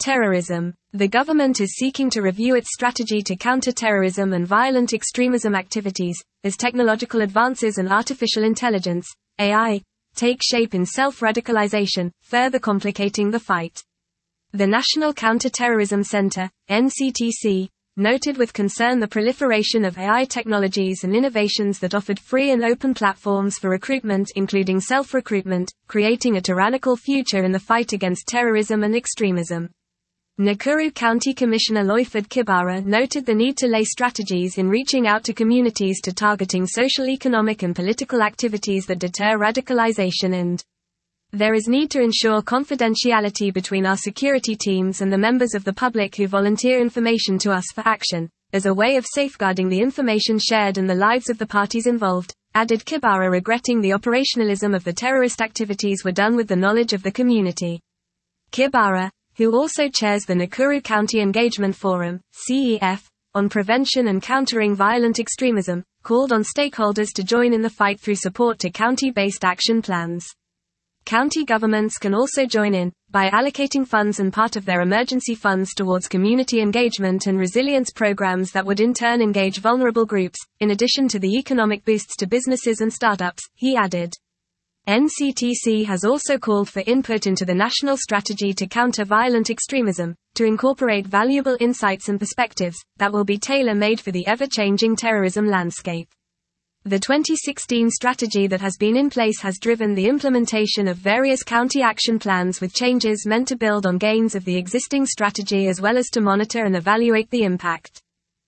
Terrorism. The government is seeking to review its strategy to counter terrorism and violent extremism activities, as technological advances and artificial intelligence, AI, take shape in self-radicalization, further complicating the fight. The National Counter-Terrorism Center, NCTC, noted with concern the proliferation of AI technologies and innovations that offered free and open platforms for recruitment, including self-recruitment, creating a tyrannical future in the fight against terrorism and extremism. Nakuru County Commissioner Lloyford Kibara noted the need to lay strategies in reaching out to communities to targeting social, economic and political activities that deter radicalization, and there is need to ensure confidentiality between our security teams and the members of the public who volunteer information to us for action, as a way of safeguarding the information shared and the lives of the parties involved, added Kibara, regretting the operationalism of the terrorist activities were done with the knowledge of the community. Kibara, who also chairs the Nakuru County Engagement Forum, CEF, on prevention and countering violent extremism, called on stakeholders to join in the fight through support to county-based action plans. County governments can also join in, by allocating funds and part of their emergency funds towards community engagement and resilience programs that would in turn engage vulnerable groups, in addition to the economic boosts to businesses and startups, he added. NCTC has also called for input into the national strategy to counter violent extremism, to incorporate valuable insights and perspectives that will be tailor-made for the ever-changing terrorism landscape. The 2016 strategy that has been in place has driven the implementation of various county action plans, with changes meant to build on gains of the existing strategy as well as to monitor and evaluate the impact.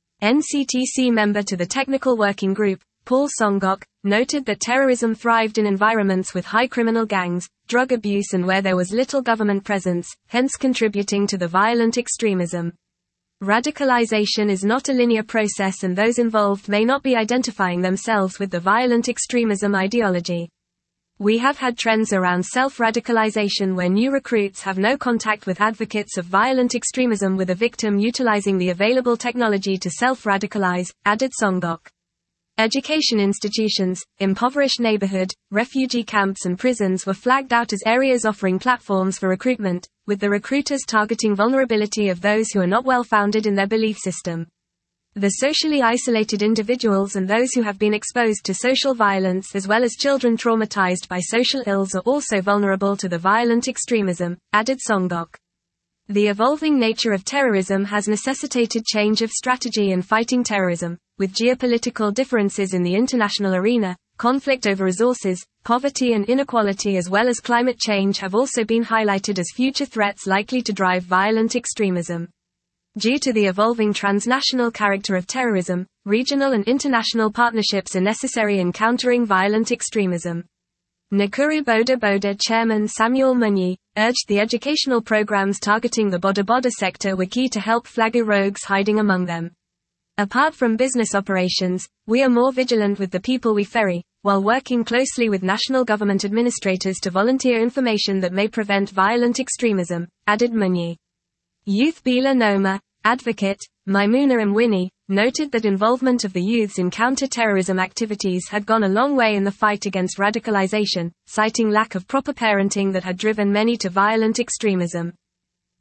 NCTC member to the Technical Working Group, Paul Songok, noted that terrorism thrived in environments with high criminal gangs, drug abuse and where there was little government presence, hence contributing to the violent extremism. Radicalization is not a linear process, and those involved may not be identifying themselves with the violent extremism ideology. We have had trends around self-radicalization where new recruits have no contact with advocates of violent extremism, with a victim utilizing the available technology to self-radicalize, added Songok. Education institutions, impoverished neighborhood, refugee camps and prisons were flagged out as areas offering platforms for recruitment, with the recruiters targeting vulnerability of those who are not well-founded in their belief system. The socially isolated individuals and those who have been exposed to social violence, as well as children traumatized by social ills, are also vulnerable to the violent extremism, added Songok. The evolving nature of terrorism has necessitated change of strategy in fighting terrorism, with geopolitical differences in the international arena, conflict over resources, poverty and inequality as well as climate change have also been highlighted as future threats likely to drive violent extremism. Due to the evolving transnational character of terrorism, regional and international partnerships are necessary in countering violent extremism. Nakuru Boda Boda Chairman Samuel Munyi urged the educational programs targeting the Boda Boda sector were key to help flag rogues hiding among them. Apart from business operations, we are more vigilant with the people we ferry, while working closely with national government administrators to volunteer information that may prevent violent extremism, added Munyi. Youth Bila Noma, advocate, Maimuna Mwini, noted that involvement of the youths in counter-terrorism activities had gone a long way in the fight against radicalization, citing lack of proper parenting that had driven many to violent extremism.